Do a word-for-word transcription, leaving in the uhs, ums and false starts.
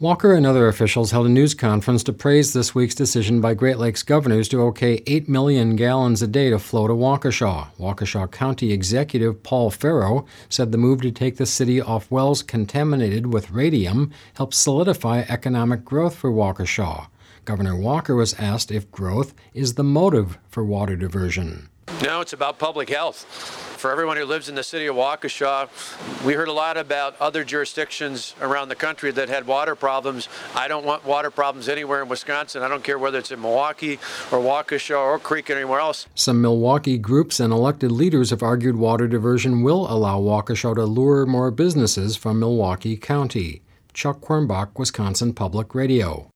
Walker and other officials held a news conference to praise this week's decision by Great Lakes governors to okay eight million gallons a day to flow to Waukesha. Waukesha County Executive Paul Farrow said the move to take the city off wells contaminated with radium helps solidify economic growth for Waukesha. Governor Walker was asked if growth is the motive for water diversion. No, it's about public health. For everyone who lives in the city of Waukesha, we heard a lot about other jurisdictions around the country that had water problems. I don't want water problems anywhere in Wisconsin. I don't care whether it's in Milwaukee or Waukesha or Creek or anywhere else. Some Milwaukee groups and elected leaders have argued water diversion will allow Waukesha to lure more businesses from Milwaukee County. Chuck Quirmbach, Wisconsin Public Radio.